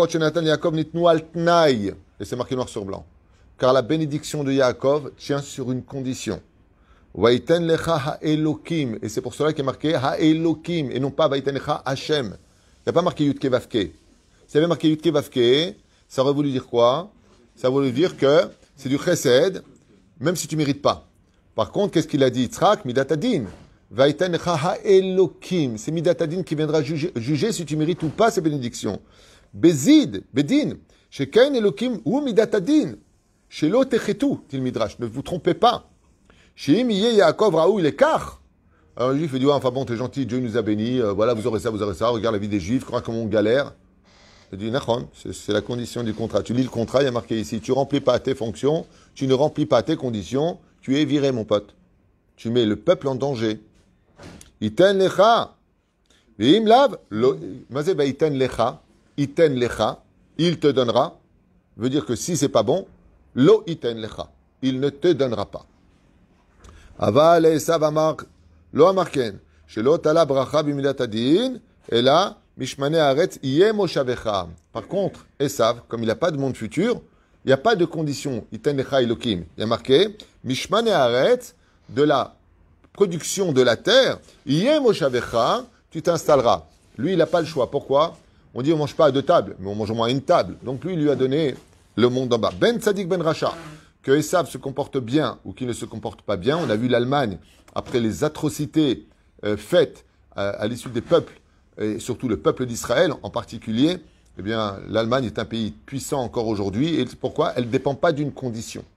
c'est marqué noir sur blanc. Car la bénédiction de Yaakov tient sur une condition. Et c'est pour cela qu'il est marqué Ha-Elokim et non pas Vaiten lecha Hashem. Il n'y a pas marqué Yudke Vavke. S'il y avait marqué Yudke Vavke, ça aurait voulu dire quoi? Ça aurait voulu dire que c'est du chesed, même si tu ne mérites pas. Par contre, qu'est-ce qu'il a dit? Yitzhak, Midatadin. Vaiten lecha Ha-Elokim. C'est Midatadin qui viendra juger, juger si tu mérites ou pas ces bénédictions. Bezid, Bedin. Chez Kain Elokim ou Midatadin. Chez l'autre Techetu, dit le Midrash. Ne vous trompez pas. Chez Imiye Yaakov Raoul il est car. Alors le juif il dit, ouais, enfin bon, t'es gentil, Dieu nous a bénis, euh, voilà, vous aurez ça, vous aurez ça, regarde la vie des juifs, crois comment on galère. Il dit, Nachon, c'est, c'est la condition du contrat. Tu lis le contrat, il y a marqué ici, tu remplis pas tes fonctions, tu ne remplis pas tes conditions, tu es viré, mon pote. Tu mets le peuple en danger. Iten lecha. Ve'im lav, mazé ba iten lecha, iten lecha, il te donnera, veut dire que si c'est pas bon, lo iten lecha, il ne te donnera pas. Aval Esav amar lo amarken shelo tala bracha bimidat adin ela mishmane haaretz yeh moshavecha. Par contre, Esav, comme il n'a pas de monde futur, il n'y a pas de condition. Iten lecha Elokim. Il y a marqué mishmane haaretz, de la production de la terre, yeh moshavecha, tu t'installeras. Lui, il n'a pas le choix. Pourquoi? On dit on mange pas à deux tables, mais on mange au moins à une table. Donc lui, il lui a donné le monde d'en bas. Ben Tzadik Ben Racha. Que Esav se comporte bien ou qu'il ne se comporte pas bien. On a vu l'Allemagne, après les atrocités euh, faites euh, à l'issue des peuples, et surtout le peuple d'Israël en particulier, eh bien, l'Allemagne est un pays puissant encore aujourd'hui. Et pourquoi? Elle ne dépend pas d'une condition.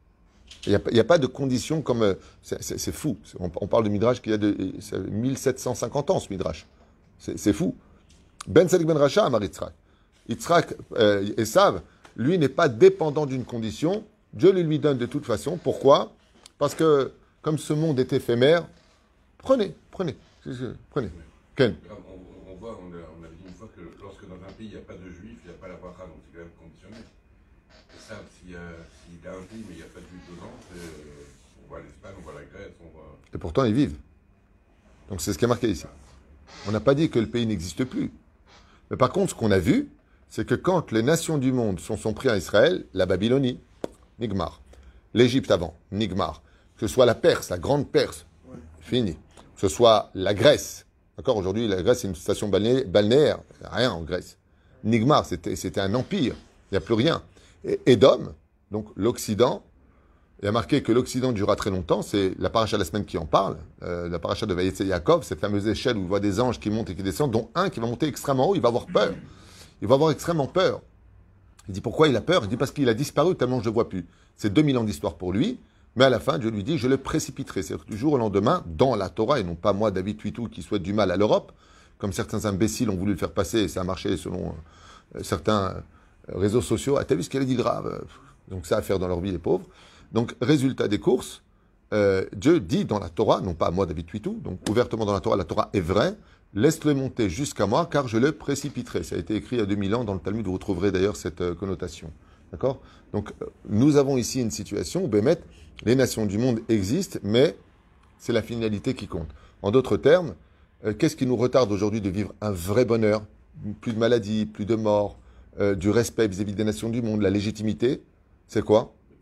Il n'y a, a pas de condition comme... Euh, c'est, c'est, c'est fou. C'est, on, on parle de Midrash qui a de mille sept cent cinquante ans, ce Midrash. C'est, c'est fou. Ben Tzadik Ben Racha, Amar Yitzhak. Yitzhak, euh, Esav, lui, n'est pas dépendant d'une condition. Dieu le lui donne de toute façon. Pourquoi? Parce que, comme ce monde est éphémère, prenez, prenez, prenez. Ken. On, on voit, on a, on a dit une fois que lorsque dans un pays, il n'y a pas de juifs, il n'y a pas la bracha, donc c'est quand même conditionné. Et ça, s'il y, s'il y a un pays, mais il n'y a pas de juifs dedans, on voit l'Espagne, on voit la Grèce, on voit... Et pourtant, ils vivent. Donc c'est ce qui est marqué ici. On n'a pas dit que le pays n'existe plus. Mais par contre, ce qu'on a vu, c'est que quand les nations du monde sont, sont pris à Israël, la Babylonie, Nigmar. L'Égypte avant, Nigmar. Que ce soit la Perse, la grande Perse, ouais. Fini. Que ce soit la Grèce. D'accord, aujourd'hui, la Grèce, c'est une station balnéaire. Il n'y a rien en Grèce. Nigmar, c'était, c'était un empire. Il n'y a plus rien. Et Édom, donc l'Occident, il y a marqué que l'Occident durera très longtemps. C'est la paracha de la semaine qui en parle. Euh, la paracha de Vayetze Yaakov, cette fameuse échelle où on voit des anges qui montent et qui descendent, dont un qui va monter extrêmement haut, il va avoir peur. Il va avoir extrêmement peur. Il dit pourquoi il a peur? Il dit parce qu'il a disparu tellement je ne le vois plus. C'est deux mille ans d'histoire pour lui, mais à la fin, Dieu lui dit, je le précipiterai. C'est-à-dire du jour au lendemain, dans la Torah, et non pas moi, David Tuitou, qui souhaite du mal à l'Europe, comme certains imbéciles ont voulu le faire passer, et ça a marché selon euh, certains euh, réseaux sociaux. Ah, t'as vu ce qu'elle a dit grave? Donc ça à faire dans leur vie, les pauvres. Donc, résultat des courses, euh, Dieu dit dans la Torah, non pas moi, David Tuitou, donc ouvertement dans la Torah, la Torah est vraie, laisse-le monter jusqu'à moi, car je le précipiterai. Ça a été écrit il y a deux mille ans dans le Talmud, vous retrouverez d'ailleurs cette euh, connotation. D'accord? Donc, euh, nous avons ici une situation où, Bémet, les nations du monde existent, mais c'est la finalité qui compte. En d'autres termes, euh, qu'est-ce qui nous retarde aujourd'hui de vivre un vrai bonheur? Plus de maladies, plus de morts, euh, du respect vis-à-vis des nations du monde, la légitimité, c'est quoi?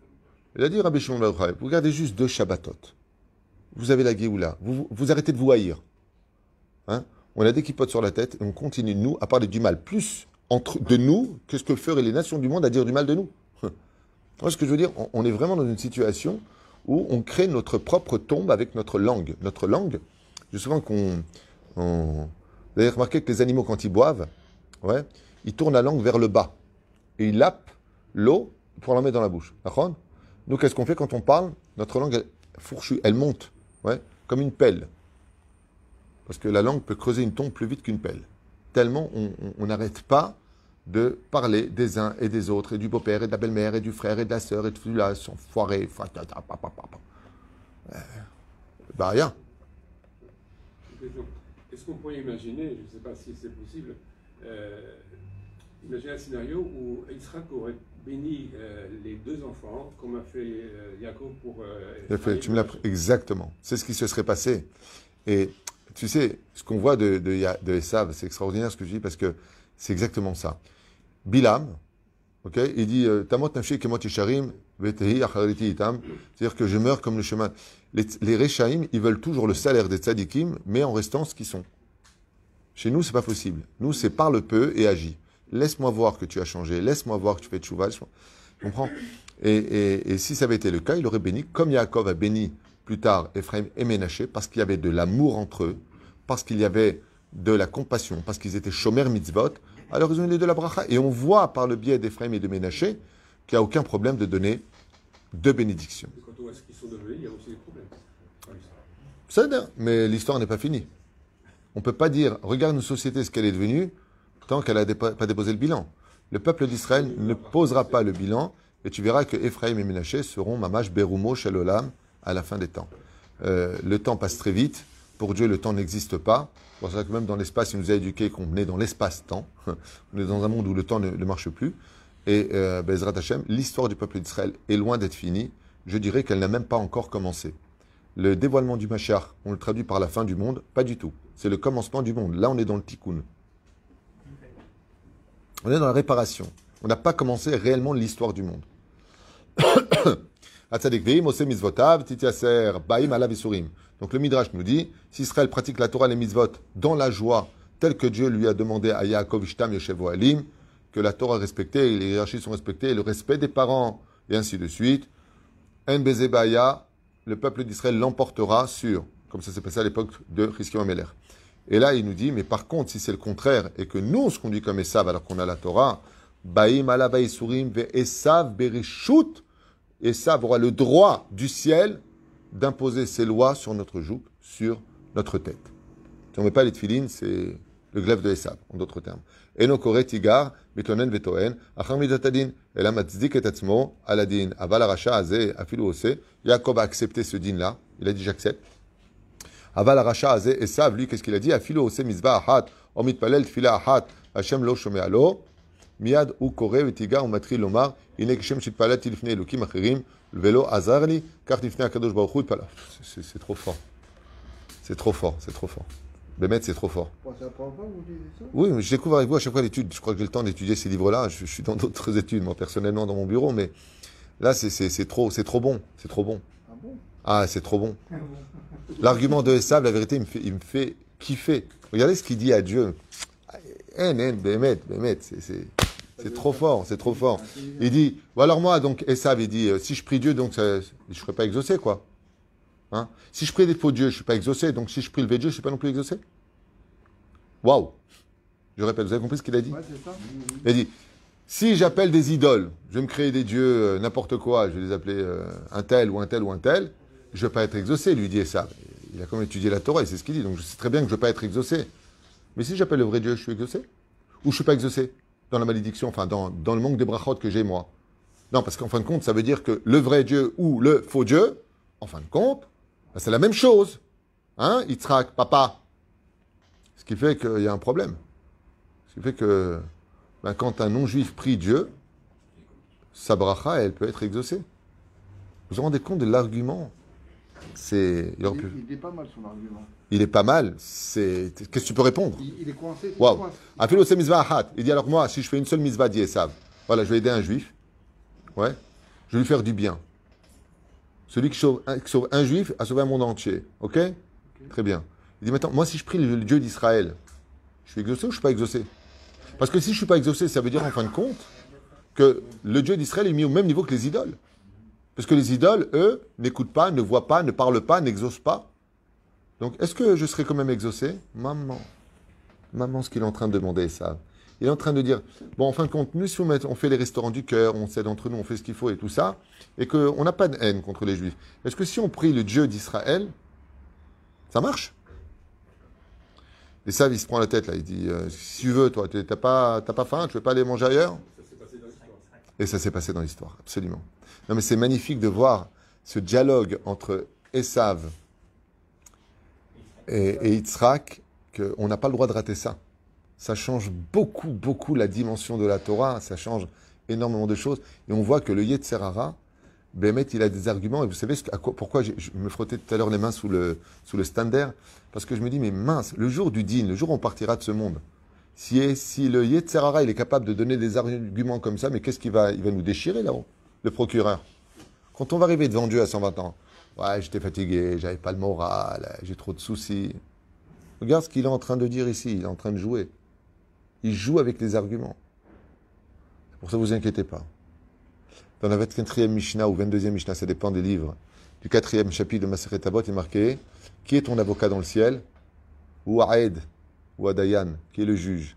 Il a dit Rabbi Shimon Bar Yochai, vous regardez juste deux Shabbatot. Vous avez la Géoula. Vous, vous, vous arrêtez de vous haïr. Hein? On a des kippotes sur la tête et on continue, nous, à parler du mal plus entre, de nous que ce que feraient les nations du monde à dire du mal de nous. Moi, ce que je veux dire, on, on est vraiment dans une situation où on crée notre propre tombe avec notre langue. Notre langue, je dis souvent qu'on... On, vous avez remarqué que les animaux, quand ils boivent, ouais, ils tournent la langue vers le bas. Et ils lapent l'eau pour la mettre dans la bouche. D'accord ? Nous, qu'est-ce qu'on fait quand on parle ? Notre langue, elle, fourchue, elle monte, ouais, comme une pelle. Parce que la langue peut creuser une tombe plus vite qu'une pelle. Tellement on n'arrête pas de parler des uns et des autres, et du beau-père, et de la belle-mère, et du frère, et de la sœur, et de celui-là, sont foirés. Euh, bah rien. Est-ce qu'on pourrait imaginer, je ne sais pas si c'est possible, euh, imaginer un scénario où Yitzhak aurait béni euh, les deux enfants, comme a fait euh, Yaakov pour... Euh, fait, tu me l'as exactement. C'est ce qui se serait passé. Et tu sais, ce qu'on voit de, de, de Esav, c'est extraordinaire ce que je dis, parce que c'est exactement ça. Bilam, okay, il dit Tamot nafshi kemot yesharim vetehi achariti itam, c'est-à-dire que je meurs comme le chemin. Les, les Rechaim, ils veulent toujours le salaire des tzadikim, mais en restant ce qu'ils sont. Chez nous, c'est pas possible. Nous, c'est parle peu et agis. Laisse-moi voir que tu as changé, laisse-moi voir que tu fais tchouva. Tu comprends? et, et, et si ça avait été le cas, il aurait béni, comme Yaakov a béni plus tard Ephraim et Ménaché, parce qu'il y avait de l'amour entre eux, parce qu'il y avait de la compassion, parce qu'ils étaient shomer mitzvot, alors ils ont eu de la bracha. Et on voit par le biais d'Ephraim et de Ménaché qu'il n'y a aucun problème de donner deux bénédictions. Et quand on voit ce qu'ils sont devenus, il y a aussi des problèmes. C'est bien, mais l'histoire n'est pas finie. On ne peut pas dire, regarde une société ce qu'elle est devenue, tant qu'elle n'a dépo- pas déposé le bilan. Le peuple d'Israël ne posera pas le bilan, et tu verras que Ephraim et Ménaché seront mamash berumo shel olam à la fin des temps. Euh, le temps passe très vite. Pour Dieu, le temps n'existe pas. C'est pour ça que même dans l'espace, il nous a éduqués qu'on est dans l'espace-temps. On est dans un monde où le temps ne, ne marche plus. Et euh, Bezrat Hashem, l'histoire du peuple d'Israël est loin d'être finie. Je dirais qu'elle n'a même pas encore commencé. Le dévoilement du Mashiach, on le traduit par la fin du monde, pas du tout. C'est le commencement du monde. Là, on est dans le tikkun. On est dans la réparation. On n'a pas commencé réellement l'histoire du monde. Donc le Midrash nous dit, si Israël pratique la Torah et les mitzvot dans la joie, telle que Dieu lui a demandé à Yaakov Ishtam Yoshev Ohalim, que la Torah est respectée, les hiérarchies sont respectées, et le respect des parents, et ainsi de suite, En Bezebaya, le peuple d'Israël l'emportera sur, comme ça s'est passé à l'époque de Chizkiyahu Ameler. Et là, il nous dit, mais par contre, si c'est le contraire, et que nous, on se conduit comme Esav, alors qu'on a la Torah, Baïm ala Baïsurim ve Esav berishut, Esav aura le droit du ciel d'imposer ses lois sur notre joug, sur notre tête. Si on ne met pas les tefilines, c'est le glaive de Esav, en d'autres termes. Eno kore tigar, mitlonen vetoen, achar midatadin, ela matzdik et atzmo, aladin, aval arasha azeh, afilu ose. Jacob a accepté ce din-là, il a dit j'accepte. Aval arasha azeh, Esav, lui, qu'est-ce qu'il a dit? Afilu ose mizvah ahat, o mitpalel tfila ahat, Hashem lo shomea lo, miad u kore vetigar, u matri lomar, הנה כשם שהתפללתי לפני אלוקים אחרים, ולא עזר לי, כך לפני הקדוש ברוך הוא התפלל. C'est trop fort. C'est trop fort, c'est trop fort. Bémet, c'est trop fort. C'est la première fois que vous dites ça? Oui, mais je découvre avec vous à chaque fois l'étude. Je crois que j'ai le temps d'étudier ces livres-là. Je, je suis dans d'autres études, moi, personnellement, dans mon bureau, mais là, c'est, c'est, c'est trop, c'est trop bon. C'est trop bon. Ah bon? Ah, c'est trop bon. L'argument de Esav, la vérité, il me fait, il me fait kiffer. Regardez ce qu'il dit à Dieu. Eh, eh, Bémet, Bémet, c'est... c'est... C'est trop fort, c'est trop fort. Il dit, ou alors moi, donc, Esav, il dit, euh, si je prie Dieu, donc ça, je ne serai pas exaucé, quoi. Hein? Si je prie des faux dieux, je ne suis pas exaucé, donc si je prie le vrai Dieu, je ne suis pas non plus exaucé. Waouh! Je répète, vous avez compris ce qu'il a dit? Ouais, c'est ça. Il a dit, si j'appelle des idoles, je vais me créer des dieux, euh, n'importe quoi, je vais les appeler euh, un tel ou un tel ou un tel, je ne vais pas être exaucé, lui dit Esav. Il a quand même étudié la Torah, et c'est ce qu'il dit, donc je sais très bien que je ne vais pas être exaucé. Mais si j'appelle le vrai Dieu, je suis exaucé? Ou je ne suis pas exaucé? Dans la malédiction, enfin dans, dans le manque de brachot que j'ai moi. Non, parce qu'en fin de compte, ça veut dire que le vrai Dieu ou le faux Dieu, en fin de compte, ben c'est la même chose. Hein, Yitzhak, papa. Ce qui fait qu'il y a un problème. Ce qui fait que ben, quand un non-juif prie Dieu, sa bracha, elle peut être exaucée. Vous vous rendez compte de l'argument? C'est... Il, Il, pu... il est pas mal son argument. il est pas mal. C'est... Qu'est-ce que tu peux répondre? Il, il est coincé. il Waouh. coince. Afilo se mitzvah ahat. Il dit alors moi, si je fais une seule mitzvah d'Yesav, voilà, je vais aider un juif. Ouais. Je vais lui faire du bien. Celui qui sauve, un, qui sauve un juif a sauvé un monde entier. Ok? Très bien. Il dit maintenant, moi si je prie le Dieu d'Israël, je suis exaucé ou je ne suis pas exaucé? Parce que si je ne suis pas exaucé, ça veut dire en fin de compte que le Dieu d'Israël est mis au même niveau que les idoles. Parce que les idoles, eux, n'écoutent pas, ne voient pas, ne parlent pas, n'exaucent pas. Donc, est-ce que je serai quand même exaucé? Maman. Maman, ce qu'il est en train de demander, ça. Il est en train de dire, bon, en fin de compte, nous, si on, met, on fait les restaurants du cœur, on s'aide entre nous, on fait ce qu'il faut et tout ça, et qu'on n'a pas de haine contre les Juifs, est-ce que si on prie le Dieu d'Israël, ça marche? Et ça, il se prend la tête, là. Il dit, euh, si tu veux, toi, t'as pas, t'as pas faim, tu veux pas aller manger ailleurs? Ça s'est passé dans l'histoire. Et ça s'est passé dans l'histoire, absolument. Non, mais c'est magnifique de voir ce dialogue entre Esav et, et Yitzhak, qu'on n'a pas le droit de rater ça. Ça change beaucoup, beaucoup la dimension de la Torah, ça change énormément de choses. Et on voit que le Yetzer Hara, Bémet, il a des arguments. Et vous savez à quoi, pourquoi je me frottais tout à l'heure les mains sous le, sous le stander? Parce que je me dis, mais mince, le jour du din, le jour où on partira de ce monde, si, si le Yetzer Hara, il est capable de donner des arguments comme ça, mais qu'est-ce qu'il va, il va nous déchirer là-haut, le procureur? Quand on va arriver devant Dieu à cent vingt ans, ouais, j'étais fatigué, j'avais pas le moral, j'ai trop de soucis. Regarde ce qu'il est en train de dire ici, il est en train de jouer. Il joue avec les arguments. Pour ça, vous inquiétez pas. Dans la vingt-quatrième Mishnah ou vingt-deuxième Mishnah, ça dépend des livres, du quatrième chapitre de Masechet Avot, il est marqué « Qui est ton avocat dans le ciel ?» ou « Aed » ou « Adayan » qui est le juge.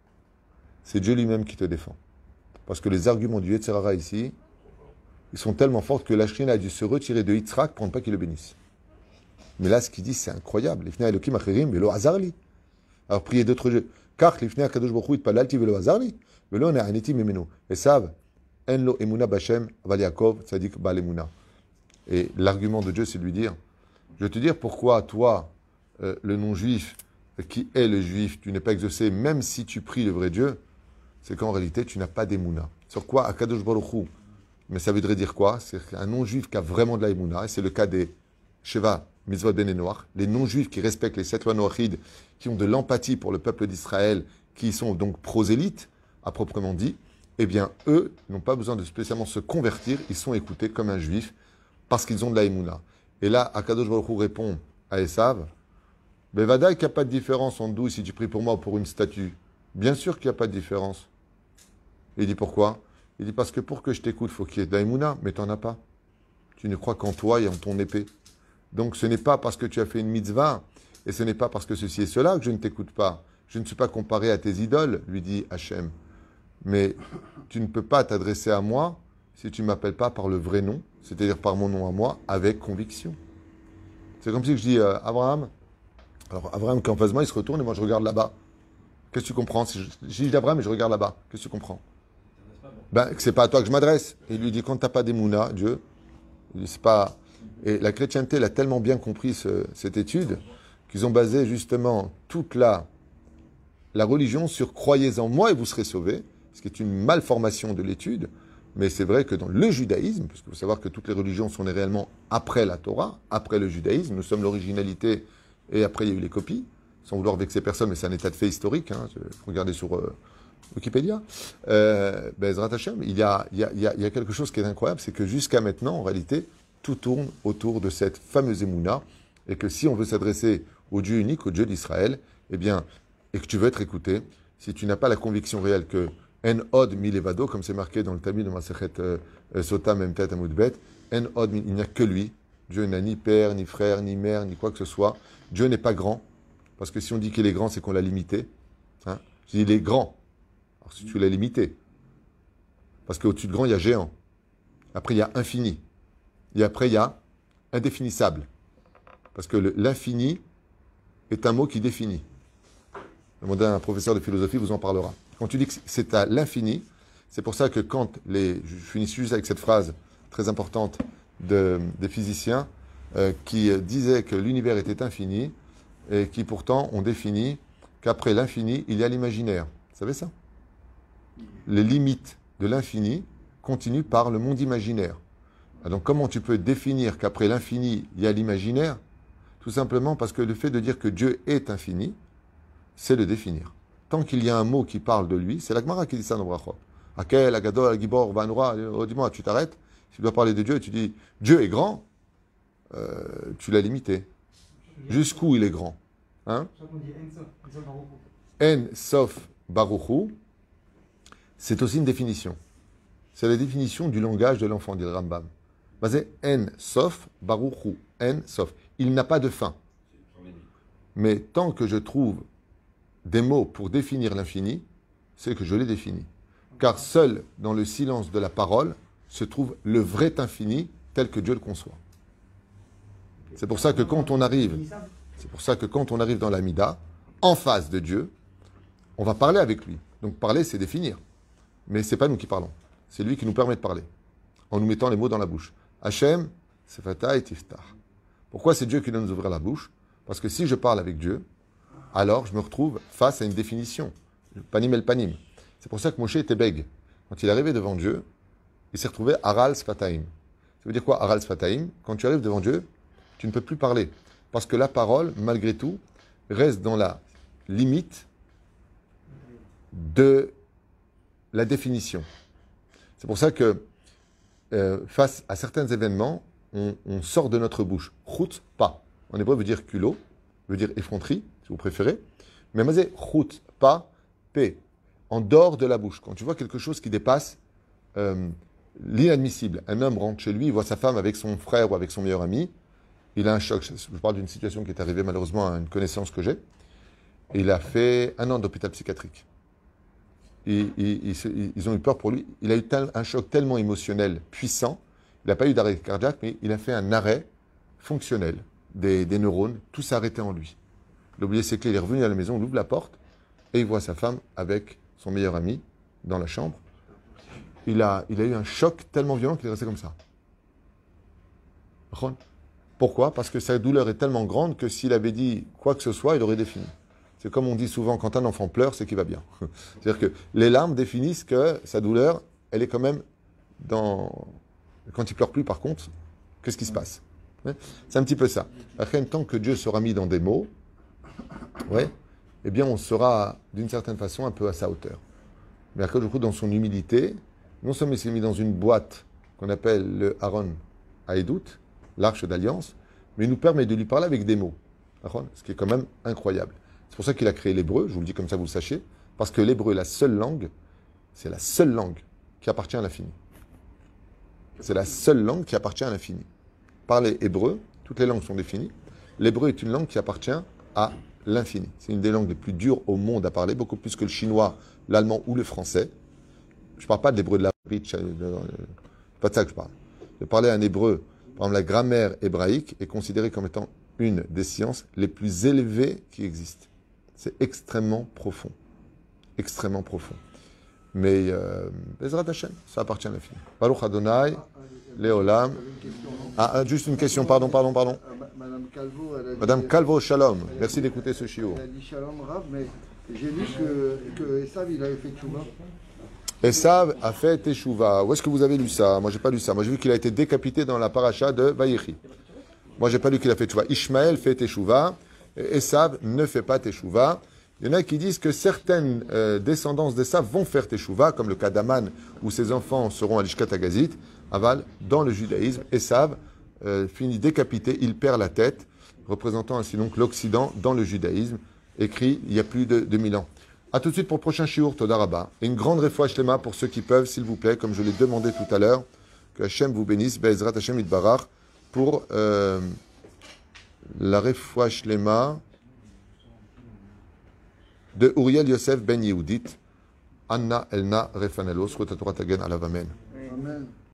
C'est Dieu lui-même qui te défend. Parce que les arguments du Yetzer Hara ici, ils sont tellement forts que la Shrina a dû se retirer de Yitzhak pour ne pas qu'il le bénisse. Mais là, ce qu'il dit, c'est incroyable. « Elokim acherim velo azarli » Alors, priez d'autres jeux. « Kach lifnei akadosh baruch hu itpalalti velo azarli velo ne'aniti mimenu » Esav En lo emuna b'Hashem aval Yaakov tzadik ba'al emuna. Et l'argument de Dieu, c'est de lui dire, je vais te dire pourquoi toi, euh, le non-juif, qui est le juif, tu n'es pas exaucé, même si tu pries le vrai Dieu, c'est qu'en réalité, tu n'as pas d'émouna. Sur quoi Akadosh Baruch Hu. Mais ça voudrait dire quoi? C'est un non-juif qui a vraiment de la émouna, et c'est le cas des Sheva, Mitzvot Ben et Noach, les non-juifs qui respectent les sept lois noachides, qui ont de l'empathie pour le peuple d'Israël, qui sont donc prosélytes, à proprement dit, eh bien, eux n'ont pas besoin de spécialement se convertir, ils sont écoutés comme un juif, parce qu'ils ont de la émouna. Et là, Akadosh Baruch Hu répond à Esav, Bevada, qu'il n'y a pas de différence entre nous si tu pries pour moi ou pour une statue. Bien sûr qu'il n'y a pas de différence. Il dit pourquoi? Il dit parce que pour que je t'écoute, il faut qu'il y ait de la émouna, mais tu n'en as pas. Tu ne crois qu'en toi et en ton épée. Donc ce n'est pas parce que tu as fait une mitzvah, et ce n'est pas parce que ceci et cela que je ne t'écoute pas. Je ne suis pas comparé à tes idoles, lui dit Hachem. Mais tu ne peux pas t'adresser à moi si tu ne m'appelles pas par le vrai nom, c'est-à-dire par mon nom à moi, avec conviction. C'est comme si je dis euh, Abraham. Alors Abraham qui est en face de moi, il se retourne et moi je regarde là-bas. Qu'est-ce que tu comprends? Si je, je dis Abraham et je regarde là-bas, qu'est-ce que tu comprends? Ben, c'est pas à toi que je m'adresse. Et il lui dit, quand tu n'as pas d'émouna, Dieu, il dit, c'est pas... Et la chrétienté l'a tellement bien compris, ce, cette étude, qu'ils ont basé justement toute la, la religion sur croyez en moi et vous serez sauvés, ce qui est une malformation de l'étude. Mais c'est vrai que dans le judaïsme, parce qu'il faut savoir que toutes les religions sont nées réellement après la Torah, après le judaïsme, nous sommes l'originalité, et après il y a eu les copies, sans vouloir vexer personne, mais c'est un état de fait historique, hein, regardez sur euh, Wikipédia, euh, Bezrat Hashem, il y, a, il, y a, il y a quelque chose qui est incroyable, c'est que jusqu'à maintenant, en réalité, tout tourne autour de cette fameuse émouna, et que si on veut s'adresser au Dieu unique, au Dieu d'Israël, eh bien, et que tu veux être écouté, si tu n'as pas la conviction réelle que En od mi levado, comme c'est marqué dans le Talmud de Masechet euh, Sota Memtet Amudbet, En od mi, il n'y a que lui. Dieu n'a ni père, ni frère, ni mère, ni quoi que ce soit. Dieu n'est pas grand, parce que si on dit qu'il est grand, c'est qu'on l'a limité. Hein? Je dis il est grand. Alors si tu l'as limité, parce qu'au-dessus de grand, il y a géant. Après, il y a infini. Et après, il y a indéfinissable. Parce que le, l'infini est un mot qui définit. Demandez à un professeur de philosophie, vous en parlera. Quand tu dis que c'est à l'infini, c'est pour ça que quand les... Je finis juste avec cette phrase très importante de, des physiciens euh, qui disaient que l'univers était infini et qui pourtant ont défini qu'après l'infini, il y a l'imaginaire. Vous savez ça? Les limites de l'infini continuent par le monde imaginaire. Donc comment tu peux définir qu'après l'infini, il y a l'imaginaire? Tout simplement parce que le fait de dire que Dieu est infini, c'est le définir. Tant qu'il y a un mot qui parle de lui, c'est la Gemara qui dit ça dans Brachot. Akel, Agadol, Agibor, Vanura, dis-moi, tu t'arrêtes, tu dois parler de Dieu et tu dis Dieu est grand, euh, tu l'as limité. Jusqu'où il est grand, hein? En Sof Baruchu, c'est aussi une définition. C'est la définition du langage de l'enfant, dit le Rambam. Basé En Sof Baruchu. En Sof. Il n'a pas de fin. Mais tant que je trouve des mots pour définir l'infini, c'est que je l'ai défini. Car seul dans le silence de la parole se trouve le vrai infini tel que Dieu le conçoit. C'est pour ça que quand on arrive, c'est pour ça que quand on arrive dans l'Amida, en face de Dieu, on va parler avec lui. Donc parler, c'est définir. Mais ce n'est pas nous qui parlons. C'est lui qui nous permet de parler. En nous mettant les mots dans la bouche. Hachem, Sefata et Tiftah. Pourquoi c'est Dieu qui doit nous ouvrir la bouche? Parce que si je parle avec Dieu, alors je me retrouve face à une définition. Panim el panim. C'est pour ça que Moshe était bègue. Quand il est arrivé devant Dieu, il s'est retrouvé Aral Sfataim. Ça veut dire quoi, Aral Sfataim? Quand tu arrives devant Dieu, tu ne peux plus parler. Parce que la parole, malgré tout, reste dans la limite de la définition. C'est pour ça que, euh, face à certains événements, on, on sort de notre bouche. Chut, pas. En hébreu, veut dire culot, veut dire effronterie, si vous préférez. Mais mazé, chut, pas, p. En dehors de la bouche. Quand tu vois quelque chose qui dépasse euh, l'inadmissible, un homme rentre chez lui, il voit sa femme avec son frère ou avec son meilleur ami, il a un choc. Je parle d'une situation qui est arrivée malheureusement à une connaissance que j'ai. Il a fait un an d'hôpital psychiatrique. Et, et, et, ils ont eu peur pour lui. Il a eu tel, un choc tellement émotionnel, puissant. Il n'a pas eu d'arrêt cardiaque, mais il a fait un arrêt fonctionnel des, des neurones. Tout s'est arrêté en lui. Il a oublié ses clés, il est revenu à la maison, il ouvre la porte et il voit sa femme avec son meilleur ami dans la chambre. Il a, il a eu un choc tellement violent qu'il est resté comme ça. Pourquoi? Parce que sa douleur est tellement grande que s'il avait dit quoi que ce soit, il aurait défini. C'est comme on dit souvent, quand un enfant pleure, c'est qu'il va bien. C'est-à-dire que les larmes définissent que sa douleur, elle est quand même dans... Quand il pleure plus, par contre, qu'est-ce qui se passe? C'est un petit peu ça. Après, tant que Dieu sera mis dans des mots, ouais, eh bien, on sera, d'une certaine façon, un peu à sa hauteur. Mais après, du coup, dans son humilité, non seulement il s'est mis dans une boîte qu'on appelle le Aaron Haïdout, l'arche d'alliance, mais il nous permet de lui parler avec des mots. Ce qui est quand même incroyable. C'est pour ça qu'il a créé l'hébreu, je vous le dis comme ça, vous le sachiez, parce que l'hébreu est la seule langue, c'est la seule langue qui appartient à l'infini. C'est la seule langue qui appartient à l'infini. Parler hébreu, toutes les langues sont définies. L'hébreu est une langue qui appartient à l'infini. C'est une des langues les plus dures au monde à parler, beaucoup plus que le chinois, l'allemand ou le français. Je ne parle pas de l'hébreu de la bridge, c'est pas de ça que je parle. Je parlais un hébreu, par exemple la grammaire hébraïque est considérée comme étant une des sciences les plus élevées qui existent. C'est extrêmement profond. Extrêmement profond. Mais, euh, Bezrat Hashem, ça appartient à l'infini. Baruch Adonai, Léolam. Ah, juste une question, pardon, pardon, pardon. Madame Calvo, elle a dit, Madame Calvo, shalom. Merci d'écouter ce shiur. Elle a dit shalom Rav, mais j'ai lu que, que Esav, il avait fait tchouva. Esav a fait Teshuvah. Où est-ce que vous avez lu ça? Moi, j'ai pas lu ça. Moi, j'ai vu qu'il a été décapité dans la paracha de Vayechi. Moi, j'ai pas lu qu'il a fait Teshuvah. Ishmaël fait Teshuvah. Esav ne fait pas Teshuvah. Il y en a qui disent que certaines euh, descendances d'Esav vont faire Teshuvah, comme le cas d'Aman, où ses enfants seront à l'Ishkat Agazit. Aval, dans le judaïsme, Esav euh, finit décapité, il perd la tête, représentant ainsi donc l'Occident dans le judaïsme, écrit il y a plus de deux mille ans. A tout de suite pour le prochain shiur, Toda Rabba. Et une grande refoua shlema pour ceux qui peuvent, s'il vous plaît, comme je l'ai demandé tout à l'heure, que Hachem vous bénisse, Be'ezrat Hachem Yitbarach, pour euh, la refoua shlema de Uriel Yosef Ben Yehudit, Anna Elna Refanelo, Srot Torah Tagen Alav Amen. Amen.